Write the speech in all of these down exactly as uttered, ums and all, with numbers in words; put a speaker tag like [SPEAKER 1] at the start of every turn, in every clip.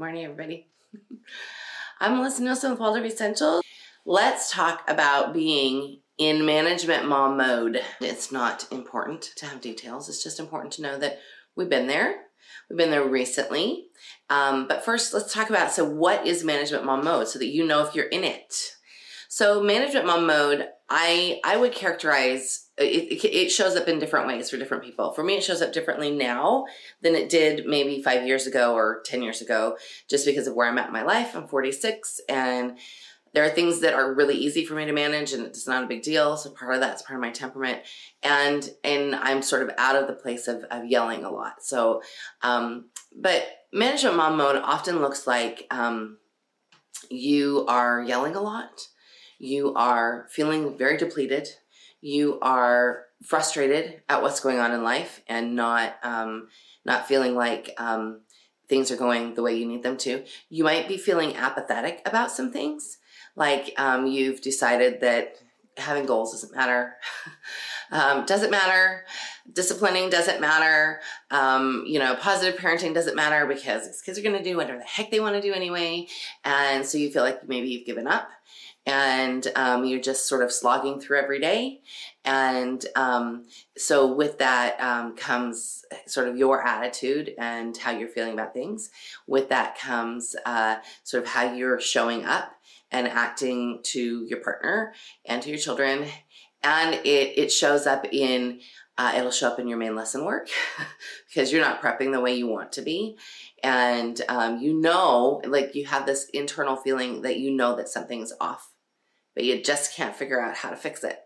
[SPEAKER 1] morning, everybody. I'm Melissa Nielsen with Waldorf Essentials. Let's talk about being in management mom mode. It's not important to have details. It's just important to know that we've been there. We've been there recently. Um, but first, let's talk about, so what is management mom mode so that you know if you're in it. So management mom mode, I, I would characterize, it, it shows up in different ways for different people. For me, it shows up differently now than it did maybe five years ago or ten years ago, just because of where I'm at in my life. I'm forty-six, and there are things that are really easy for me to manage, and it's not a big deal. So part of that's part of my temperament. And and I'm sort of out of the place of, of yelling a lot. So, um, but management mom mode often looks like um, you are yelling a lot. You are feeling very depleted. You are frustrated at what's going on in life and not um, not feeling like um, things are going the way you need them to. You might be feeling apathetic about some things. Like um, you've decided that having goals doesn't matter. um, doesn't matter. Disciplining doesn't matter. Um, you know, positive parenting doesn't matter because these kids are going to do whatever the heck they want to do anyway. And so you feel like maybe you've given up. And um, you're just sort of slogging through every day. And um, so with that um, comes sort of your attitude and how you're feeling about things. With that comes uh, sort of how you're showing up and acting to your partner and to your children. And it, it shows up in, uh, it'll show up in your main lesson work because you're not prepping the way you want to be. And um, you know, like you have this internal feeling that you know that something's off, but you just can't figure out how to fix it.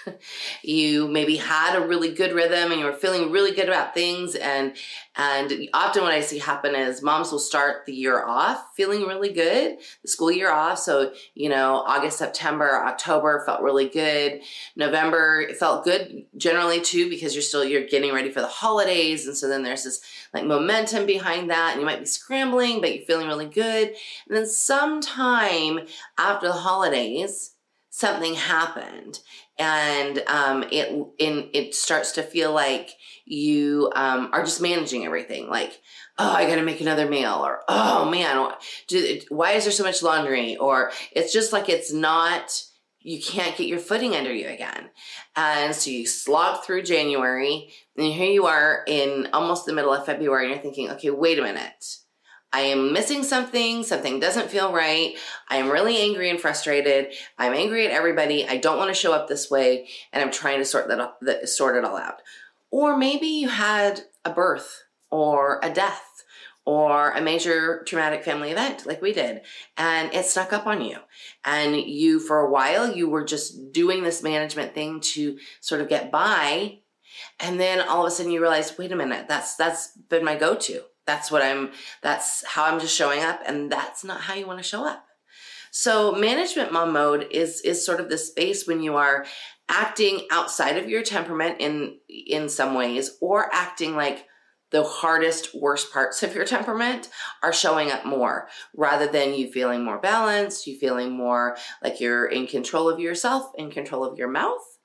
[SPEAKER 1] You maybe had a really good rhythm and you were feeling really good about things. And, and often what I see happen is moms will start the year off feeling really good, the school year off. So, you know, August, September, October felt really good. November, it felt good generally too, because you're still, you're getting ready for the holidays. And so then there's this like momentum behind that, and you might be scrambling, but you're feeling really good. And then sometime after the holidays, something happened, and um, it in it starts to feel like you um, are just managing everything. Like, oh, I got to make another meal, or oh man, why is there so much laundry? Or it's just like it's not. You can't get your footing under you again, and so you slog through January, and here you are in almost the middle of February, and you're thinking, okay, wait a minute. I am missing something. Something doesn't feel right. I am really angry and frustrated. I'm angry at everybody. I don't want to show up this way, and I'm trying to sort that sort it all out. Or maybe you had a birth or a death or a major traumatic family event like we did, and it snuck up on you. And you, for a while, you were just doing this management thing to sort of get by, and then all of a sudden you realized, wait a minute, that's that's been my go-to. That's what I'm, that's how I'm just showing up, and that's not how you want to show up. So management mom mode is, is sort of the space when you are acting outside of your temperament in, in some ways, or acting like the hardest, worst parts of your temperament are showing up more, rather than you feeling more balanced, you feeling more like you're in control of yourself, in control of your mouth,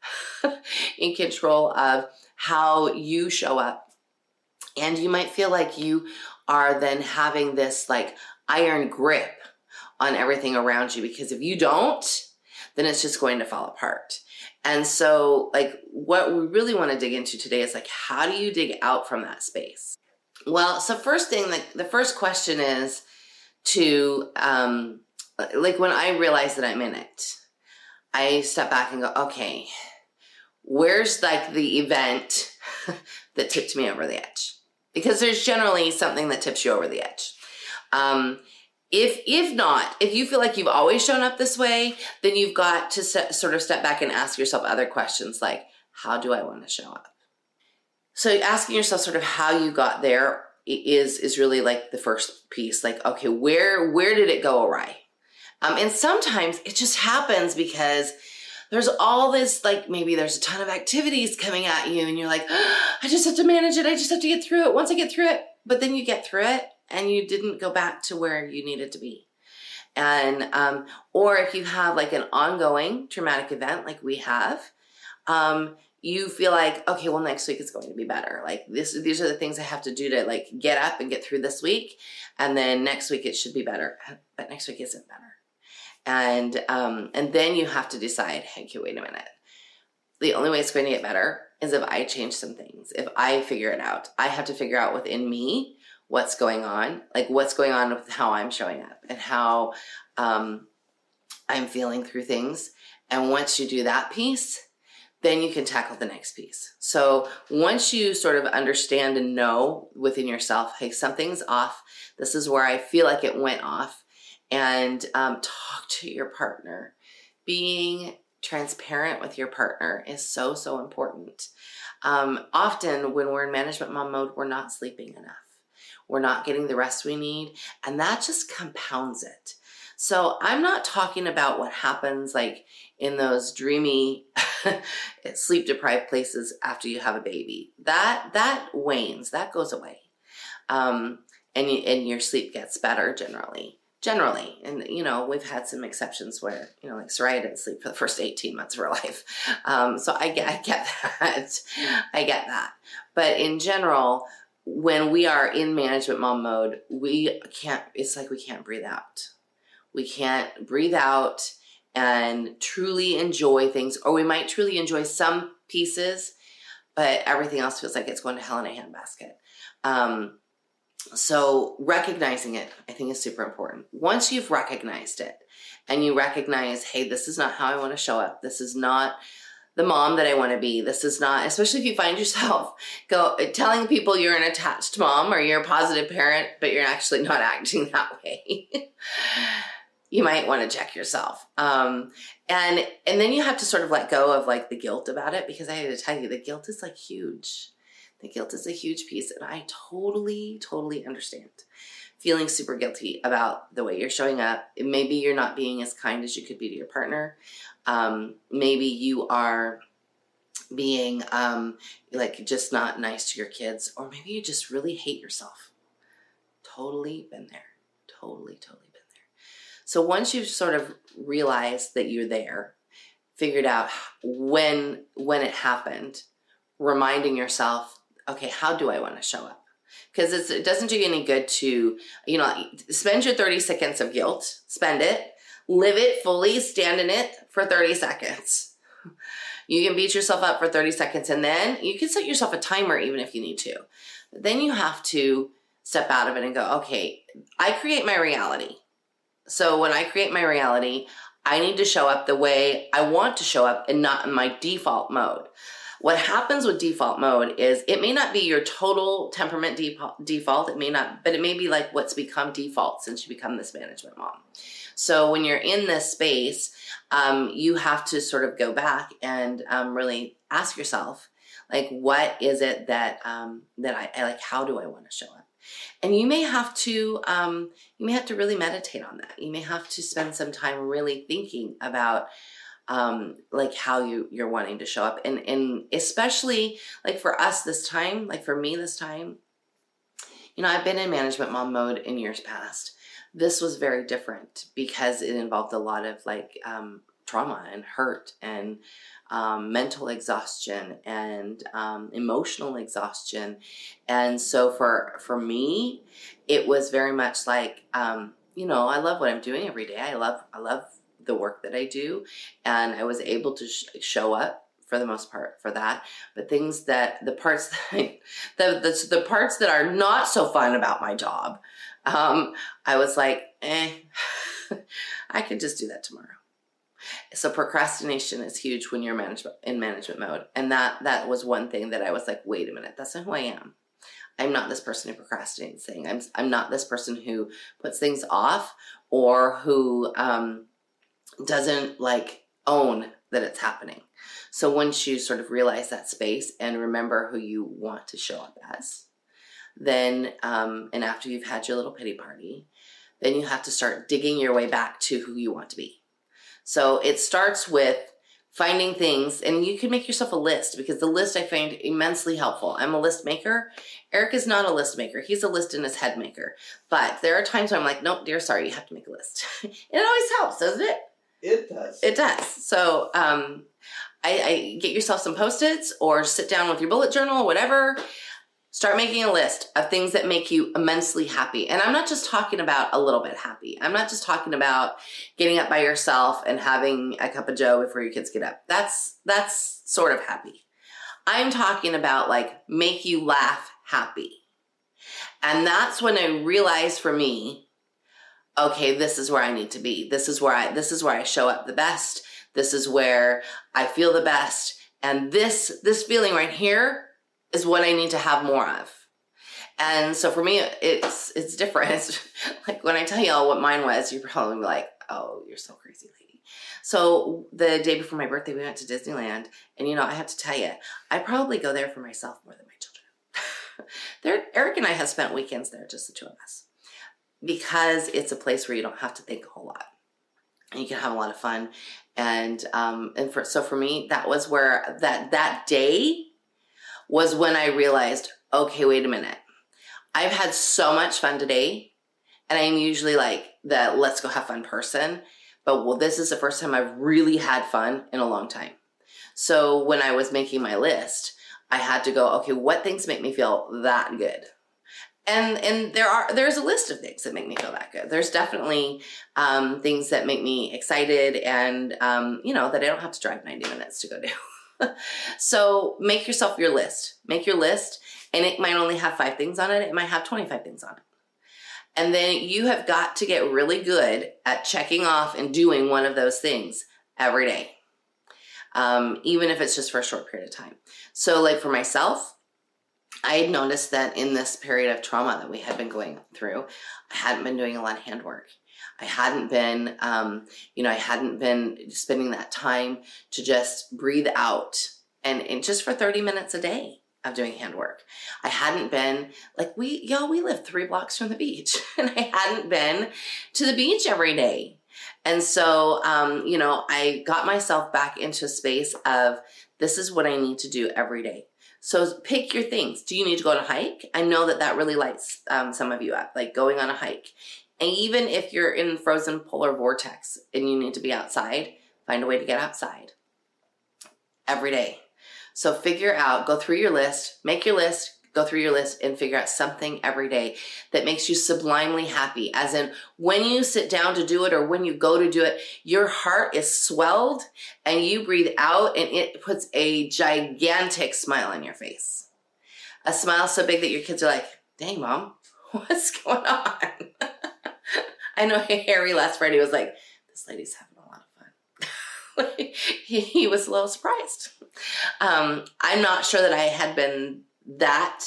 [SPEAKER 1] in control of how you show up. And you might feel like you are then having this like iron grip on everything around you, because if you don't, then it's just going to fall apart. And so like what we really want to dig into today is like, how do you dig out from that space? Well, so first thing, like the first question is to, um, like when I realize that I'm in it, I step back and go, okay, where's like the event that tipped me over the edge? Because there's generally something that tips you over the edge. Um, if if not, if you feel like you've always shown up this way, then you've got to set, sort of step back and ask yourself other questions like, how do I want to show up? So asking yourself sort of how you got there is, is really like the first piece. Like, okay, where, where did it go awry? Um, and sometimes it just happens because there's all this, like maybe there's a ton of activities coming at you and you're like, oh, I just have to manage it. I just have to get through it. Once I get through it, but then you get through it and you didn't go back to where you needed to be. And, um, or if you have like an ongoing traumatic event like we have, um, you feel like, okay, well, next week is going to be better. Like this, these are the things I have to do to like get up and get through this week. And then next week it should be better, but next week isn't better. And, um, and then you have to decide, hey, okay, wait a minute. The only way it's going to get better is if I change some things. If I figure it out, I have to figure out within me what's going on, like what's going on with how I'm showing up and how, um, I'm feeling through things. And once you do that piece, then you can tackle the next piece. So once you sort of understand and know within yourself, hey, something's off. This is where I feel like it went off. And um, talk to your partner. Being transparent with your partner is so, so important. Um, often when we're in management mom mode, we're not sleeping enough. We're not getting the rest we need. And that just compounds it. So I'm not talking about what happens like in those dreamy, sleep deprived places after you have a baby. That, that wanes, that goes away. Um, and, you, and your sleep gets better generally. Generally, and you know, we've had some exceptions where, you know, like Soraya didn't sleep for the first eighteen months of her life. Um, so I get, I get that. I get that. But in general, when we are in management mom mode, we can't, it's like we can't breathe out. We can't breathe out and truly enjoy things, or we might truly enjoy some pieces, but everything else feels like it's going to hell in a handbasket. Um, So recognizing it, I think, is super important. Once you've recognized it and you recognize, hey, this is not how I want to show up. This is not the mom that I want to be. This is not, especially if you find yourself go telling people you're an attached mom or you're a positive parent, but you're actually not acting that way. You might want to check yourself. Um, and, and then you have to sort of let go of like the guilt about it, because I had to tell you, the guilt is like huge. The guilt is a huge piece, and I totally, totally understand feeling super guilty about the way you're showing up. Maybe you're not being as kind as you could be to your partner. Um, maybe you are being um, like just not nice to your kids, or maybe you just really hate yourself. Totally been there. Totally, totally been there. So once you've sort of realized that you're there, figured out when when it happened, reminding yourself, okay, how do I want to show up? Because it doesn't do you any good to, you know, spend your thirty seconds of guilt, spend it, live it fully, stand in it for thirty seconds. You can beat yourself up for thirty seconds, and then you can set yourself a timer even if you need to. But then you have to step out of it and go, okay, I create my reality. So when I create my reality, I need to show up the way I want to show up and not in my default mode. What happens with default mode is it may not be your total temperament default, it may not, but it may be like what's become default since you become this management mom. So when you're in this space, um, you have to sort of go back and um, really ask yourself, like, what is it that um, that I, I like? How do I want to show up? And you may have to um, you may have to really meditate on that. You may have to spend some time really thinking about um, like how you, you're wanting to show up. And, and especially like for us this time, like for me this time, you know, I've been in management mom mode in years past. This was very different because it involved a lot of like um, trauma and hurt and um, mental exhaustion and um, emotional exhaustion. And so for, for me, it was very much like, um, you know, I love what I'm doing every day. I love, I love the work that I do, and I was able to sh- show up for the most part for that. But things that the parts that I, the, the the parts that are not so fun about my job, um, I was like, eh, I could just do that tomorrow. So procrastination is huge when you're management in management mode, and that that was one thing that I was like, wait a minute, that's not who I am. I'm not this person who procrastinates things. I'm I'm not this person who puts things off or who um. doesn't like own that it's happening. So once you sort of realize that space and remember who you want to show up as, then, um, and after you've had your little pity party, then you have to start digging your way back to who you want to be. So it starts with finding things, and you can make yourself a list, because the list I find immensely helpful. I'm a list maker. Eric is not a list maker. He's a list in his head maker. But there are times when I'm like, nope, dear, sorry, you have to make a list. It always helps, doesn't it?
[SPEAKER 2] It does.
[SPEAKER 1] It does. So um, I, I get yourself some Post-its or sit down with your bullet journal, whatever. Start making a list of things that make you immensely happy. And I'm not just talking about a little bit happy. I'm not just talking about getting up by yourself and having a cup of joe before your kids get up. That's, that's sort of happy. I'm talking about like make you laugh happy. And that's when I realized for me, okay, this is where I need to be. This is where I, this is where I show up the best. This is where I feel the best. And this, this feeling right here is what I need to have more of. And so for me, it's it's different. It's like when I tell y'all what mine was, you're probably like, oh, you're so crazy, lady. So the day before my birthday, we went to Disneyland. And, you know, I have to tell you, I probably go there for myself more than my children. there, Eric and I have spent weekends there, just the two of us. Because it's a place where you don't have to think a whole lot. And you can have a lot of fun. And um, and for so for me, that was where that that day was when I realized, okay, wait a minute. I've had so much fun today, and I'm usually like the let's go have fun person, but well, this is the first time I've really had fun in a long time. So when I was making my list, I had to go, okay, what things make me feel that good? And and there are there's a list of things that make me feel that good. There's definitely um, things that make me excited and, um, you know, that I don't have to drive ninety minutes to go do. So make yourself your list. Make your list, and it might only have five things on it. It might have twenty-five things on it. And then you have got to get really good at checking off and doing one of those things every day, um, even if it's just for a short period of time. So like for myself, I had noticed that in this period of trauma that we had been going through, I hadn't been doing a lot of handwork. I hadn't been, um, you know, I hadn't been spending that time to just breathe out and, and just for thirty minutes a day of doing handwork. I hadn't been like we, y'all, we live three blocks from the beach and I hadn't been to the beach every day. And so, um, you know, I got myself back into a space of this is what I need to do every day. So pick your things. Do you need to go on a hike? I know that that really lights um, some of you up, like going on a hike. And even if you're in frozen polar vortex and you need to be outside, find a way to get outside every day. So figure out, go through your list, make your list, go through your list and figure out something every day that makes you sublimely happy. As in when you sit down to do it or when you go to do it, your heart is swelled and you breathe out and it puts a gigantic smile on your face. A smile so big that your kids are like, dang, Mom, what's going on? I know Harry last Friday was like, this lady's having a lot of fun. he, he was a little surprised. Um, I'm not sure that I had been that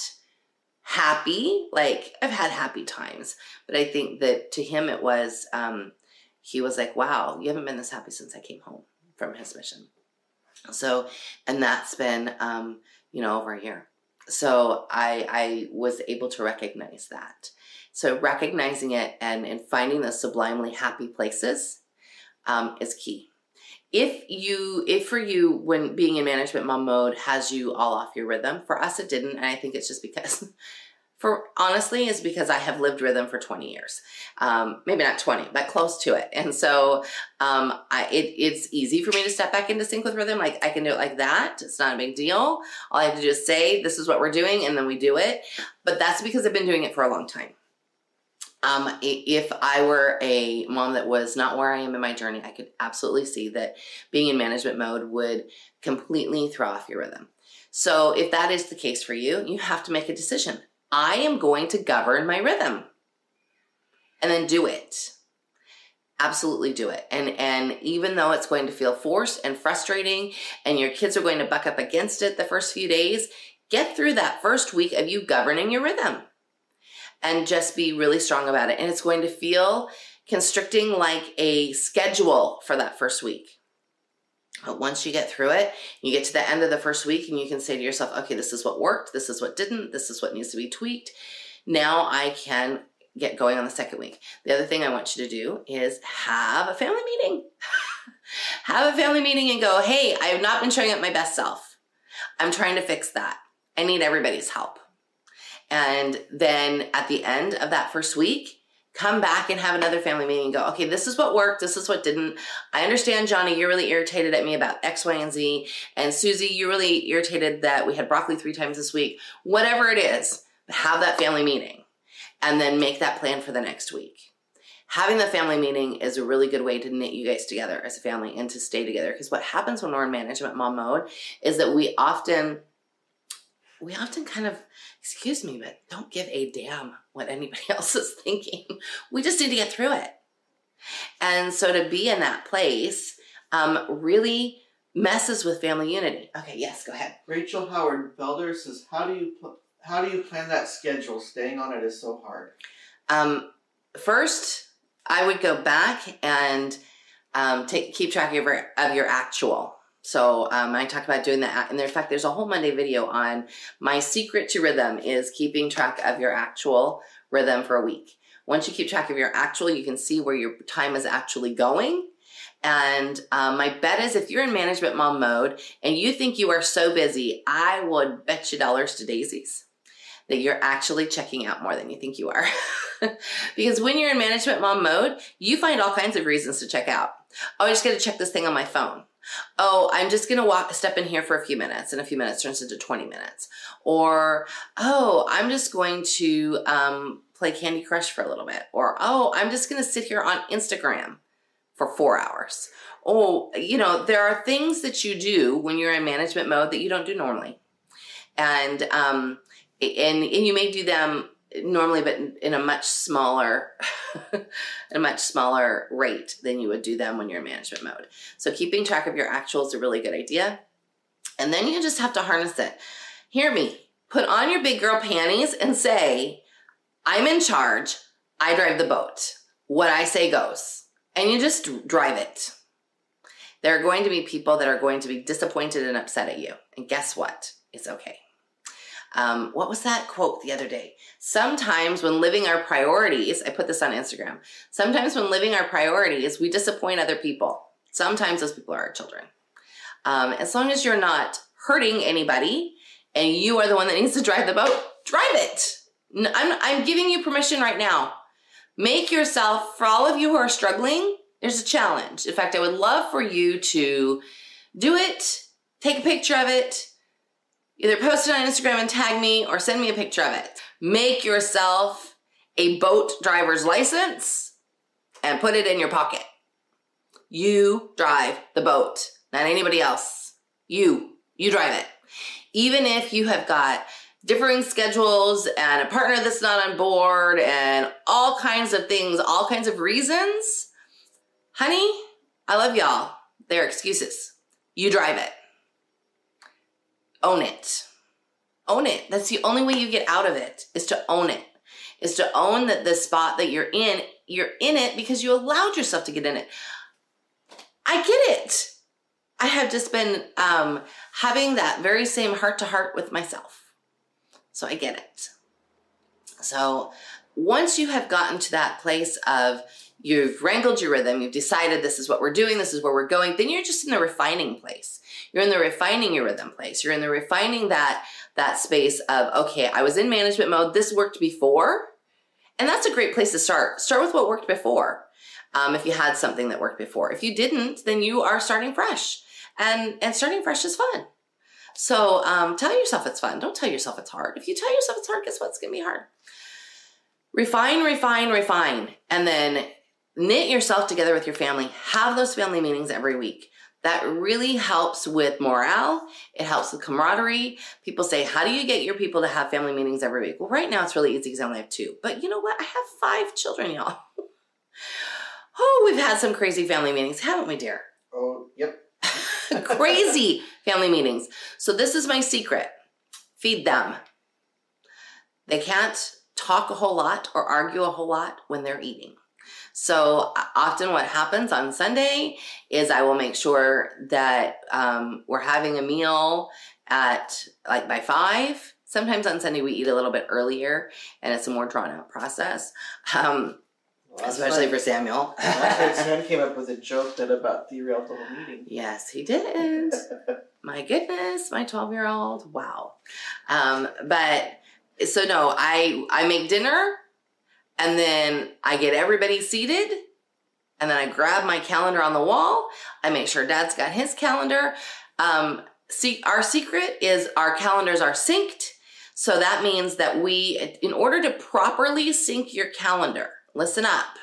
[SPEAKER 1] happy. Like I've had happy times, but I think that to him it was, um, he was like, wow, you haven't been this happy since I came home from his mission. So, and that's been, um, you know, over a year. So I, I was able to recognize that. So recognizing it and, and finding those sublimely happy places um, is key. If you, if for you, when being in management mom mode has you all off your rhythm, for us it didn't, and I think it's just because, for honestly, is because I have lived rhythm for twenty years. Um, maybe not twenty, but close to it. And so um, I, it, it's easy for me to step back into sync with rhythm. Like I can do it like that. It's not a big deal. All I have to do is say, this is what we're doing, and then we do it. But that's because I've been doing it for a long time. Um, if I were a mom that was not where I am in my journey, I could absolutely see that being in management mode would completely throw off your rhythm. So if that is the case for you, you have to make a decision. I am going to govern my rhythm. And then do it. Absolutely do it. And, and even though it's going to feel forced and frustrating and your kids are going to buck up against it the first few days, get through that first week of you governing your rhythm. And just be really strong about it. And it's going to feel constricting like a schedule for that first week. But once you get through it, you get to the end of the first week and you can say to yourself, okay, this is what worked. This is what didn't. This is what needs to be tweaked. Now I can get going on the second week. The other thing I want you to do is have a family meeting. Have a family meeting and go, hey, I have not been showing up my best self. I'm trying to fix that. I need everybody's help. And then at the end of that first week, come back and have another family meeting and go, okay, this is what worked. This is what didn't. I understand, Johnny, you're really irritated at me about X, Y, and Z. And Susie, you're really irritated that we had broccoli three times this week. Whatever it is, have that family meeting and then make that plan for the next week. Having the family meeting is a really good way to knit you guys together as a family and to stay together. Because what happens when we're in management mom mode is that we often, we often kind of, excuse me, but don't give a damn what anybody else is thinking. We just need to get through it. And so to be in that place um, really messes with family unity. Okay, yes, go ahead.
[SPEAKER 2] Rachel Howard Felder says, how do you pl- how do you plan that schedule? Staying on it is so hard. Um,
[SPEAKER 1] first, I would go back and um, take keep track of your, of your actual. So um, I talked about doing that. And in fact, there's a whole Monday video on my secret to rhythm is keeping track of your actual rhythm for a week. Once you keep track of your actual, you can see where your time is actually going. And um, my bet is if you're in management mom mode and you think you are so busy, I would bet you dollars to daisies that you're actually checking out more than you think you are. Because when you're in management mom mode, you find all kinds of reasons to check out. Oh, I just got to check this thing on my phone. Oh, I'm just going to walk, step in here for a few minutes, and a few minutes turns into twenty minutes. Or, oh, I'm just going to um, play Candy Crush for a little bit. Or, oh, I'm just going to sit here on Instagram for four hours. Oh, you know, there are things that you do when you're in management mode that you don't do normally. And, um, and, and you may do them normally, but in, in a much smaller, a much smaller rate than you would do them when you're in management mode. So keeping track of your actual is a really good idea. And then you just have to harness it. Hear me. Put on your big girl panties and say, I'm in charge. I drive the boat. What I say goes. And you just drive it. There are going to be people that are going to be disappointed and upset at you. And guess what? It's okay. Um, what was that quote the other day? Sometimes when living our priorities, I put this on Instagram. Sometimes when living our priorities, we disappoint other people. Sometimes those people are our children. Um, as long as you're not hurting anybody and you are the one that needs to drive the boat, drive it. I'm, I'm giving you permission right now. Make yourself, for all of you who are struggling, there's a challenge. In fact, I would love for you to do it, take a picture of it, either post it on Instagram and tag me or send me a picture of it. Make yourself a boat driver's license and put it in your pocket. You drive the boat, not anybody else. You, you drive it. Even if you have got differing schedules and a partner that's not on board and all kinds of things, all kinds of reasons, honey, I love y'all. They're excuses. You drive it. Own it. Own it. That's the only way you get out of it, is to own it. Is to own that the spot that you're in, you're in it because you allowed yourself to get in it. I get it. I have just been um, having that very same heart-to-heart with myself. So I get it. So once you have gotten to that place of you've wrangled your rhythm, you've decided this is what we're doing, this is where we're going, then you're just in the refining place. You're in the refining your rhythm place. You're in the refining that, that space of, okay, I was in management mode. This worked before. And that's a great place to start. Start with what worked before. Um, if you had something that worked before. If you didn't, then you are starting fresh. And, and starting fresh is fun. So um, tell yourself it's fun. Don't tell yourself it's hard. If you tell yourself it's hard, guess what? It's going to be hard. Refine, refine, refine. And then knit yourself together with your family. Have those family meetings every week. That really helps with morale. It helps with camaraderie. People say, how do you get your people to have family meetings every week? Well, right now it's really easy because I only have two. But you know what? I have five children, y'all. Oh, we've had some crazy family meetings, haven't we, dear?
[SPEAKER 2] Oh, yep.
[SPEAKER 1] Crazy family meetings. So this is my secret. Feed them. They can't talk a whole lot or argue a whole lot when they're eating. So often what happens on Sunday is I will make sure that um, we're having a meal at like by five. Sometimes on Sunday we eat a little bit earlier and it's a more drawn out process. Um, well, especially night, for Samuel.
[SPEAKER 2] Last night Sam came up with a joke that about derailed the whole meeting.
[SPEAKER 1] Yes, he did. My goodness, my twelve-year-old. Wow. Um, but so no, I I make dinner. And then I get everybody seated, and then I grab my calendar on the wall. I make sure Dad's got his calendar. Um, see, our secret is our calendars are synced. So that means that we, in order to properly sync your calendar, listen up,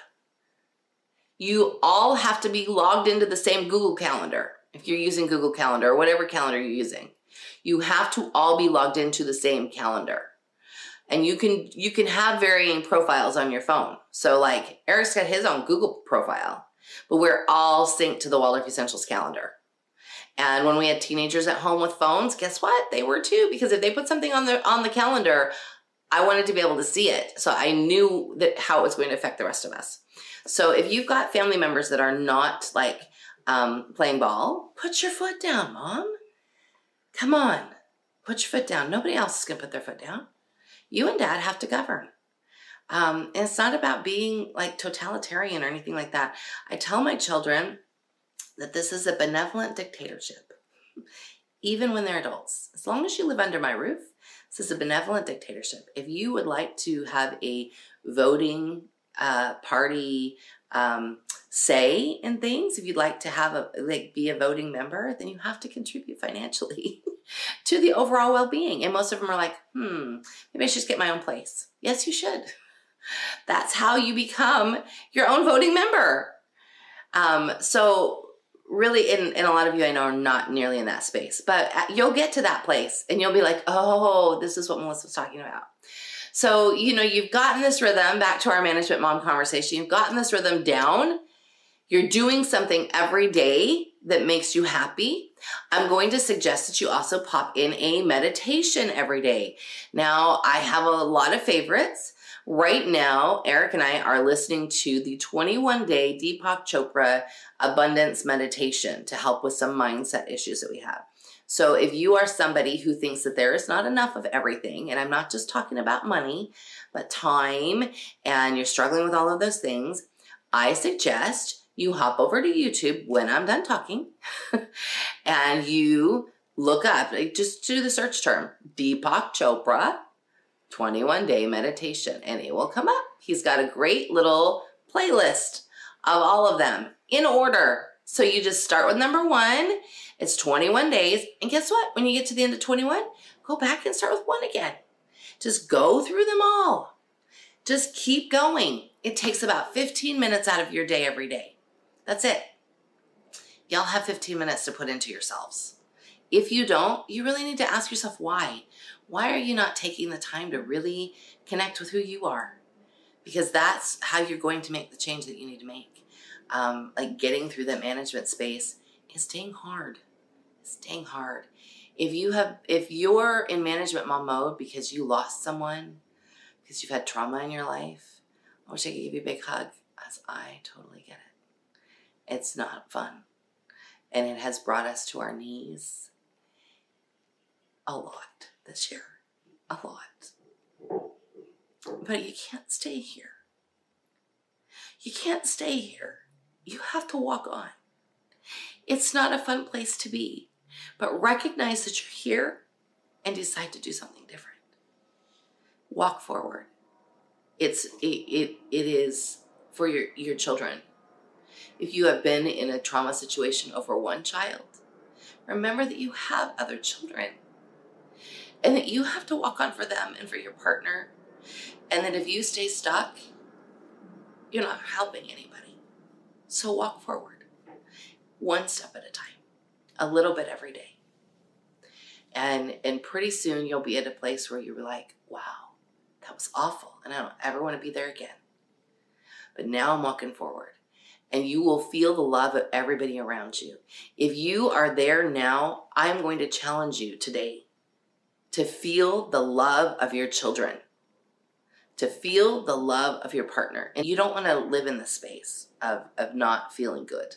[SPEAKER 1] you all have to be logged into the same Google Calendar. If you're using Google Calendar or whatever calendar you're using, you have to all be logged into the same calendar. And you can you can have varying profiles on your phone. So like Eric's got his own Google profile, but we're all synced to the Waldorf Essentials calendar. And when we had teenagers at home with phones, guess what? They were too, because if they put something on the on the calendar, I wanted to be able to see it. So I knew that how it was going to affect the rest of us. So if you've got family members that are not like um, playing ball, put your foot down, Mom. Come on, put your foot down. Nobody else is going to put their foot down. You and Dad have to govern. Um, and it's not about being like totalitarian or anything like that. I tell my children that this is a benevolent dictatorship, even when they're adults. As long as you live under my roof, this is a benevolent dictatorship. If you would like to have a voting uh, party um, say in things, if you'd like to have a like be a voting member, then you have to contribute financially to the overall well-being. And most of them are like, hmm, maybe I should just get my own place. Yes, you should. That's how you become your own voting member. Um, so really, and, and a lot of you I know are not nearly in that space, but you'll get to that place and you'll be like, oh, this is what Melissa was talking about. So, you know, you've gotten this rhythm, back to our management mom conversation, you've gotten this rhythm down. You're doing something every day that makes you happy. I'm going to suggest that you also pop in a meditation every day. Now, I have a lot of favorites. Right now, Eric and I are listening to the twenty-one day Deepak Chopra Abundance Meditation to help with some mindset issues that we have. So if you are somebody who thinks that there is not enough of everything, and I'm not just talking about money, but time, and you're struggling with all of those things, I suggest you hop over to YouTube when I'm done talking and you look up, just do the search term, Deepak Chopra twenty-one day meditation, and it will come up. He's got a great little playlist of all of them in order. So you just start with number one. It's twenty-one days. And guess what? When you get to the end of twenty-one, go back and start with one again. Just go through them all. Just keep going. It takes about fifteen minutes out of your day every day. That's it. Y'all have fifteen minutes to put into yourselves. If you don't, you really need to ask yourself why. Why are you not taking the time to really connect with who you are? Because that's how you're going to make the change that you need to make. Um, like getting through that management space is staying hard. Staying hard. If you have, if you're in management mom mode because you lost someone, because you've had trauma in your life, I wish I could give you a big hug, as I totally get it. It's not fun. And it has brought us to our knees a lot this year. A lot. But you can't stay here. You can't stay here. You have to walk on. It's not a fun place to be, but recognize that you're here and decide to do something different. Walk forward. It's it it, it is for your, your children. If you have been in a trauma situation over one child, remember that you have other children and that you have to walk on for them and for your partner. And that if you stay stuck, you're not helping anybody. So walk forward, one step at a time, a little bit every day. And, and pretty soon you'll be at a place where you're like, wow, that was awful. And I don't ever want to be there again. But now I'm walking forward. And you will feel the love of everybody around you. If you are there now, I'm going to challenge you today to feel the love of your children, to feel the love of your partner. And you don't want to live in the space of, of not feeling good.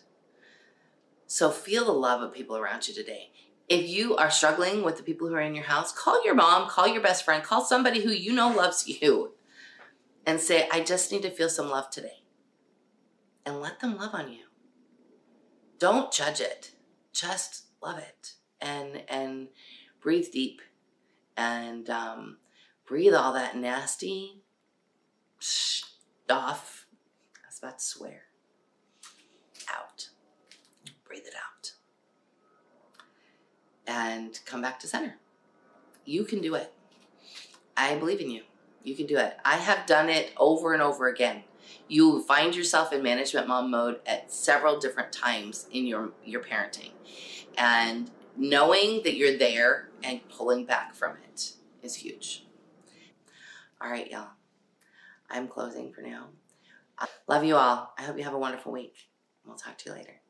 [SPEAKER 1] So feel the love of people around you today. If you are struggling with the people who are in your house, call your mom, call your best friend, call somebody who you know loves you and say, I just need to feel some love today. And let them love on you. Don't judge it. Just love it. And and breathe deep. And um, breathe all that nasty off. I was about to swear. Out. Breathe it out. And come back to center. You can do it. I believe in you. You can do it. I have done it over and over again. You find yourself in management mom mode at several different times in your, your parenting. And knowing that you're there and pulling back from it is huge. All right, y'all. I'm closing for now. I love you all. I hope you have a wonderful week. We'll talk to you later.